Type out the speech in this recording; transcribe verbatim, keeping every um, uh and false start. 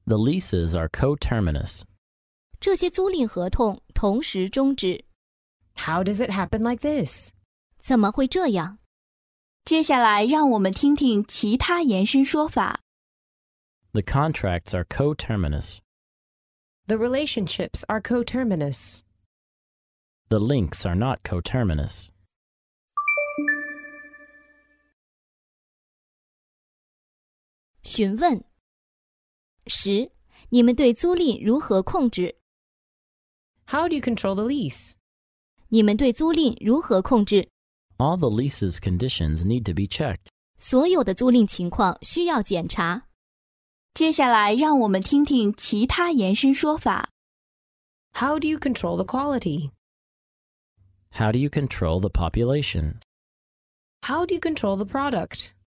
The leases are coterminous. 这些租赁合同同时终止。 How does it happen like this? 怎么会这样？ 接下来让我们听听其他延伸说法。 The contracts are coterminous. The relationships are coterminous. The links are not coterminous. 询问。十，你们对租赁如何控制？ How do you control the lease? 你们对租赁如何控制？ All the lease's conditions need to be checked. 所有的租赁情况需要检查。 接下来让我们听听其他延伸说法。 How do you control the quality? How do you control the population? How do you control the product?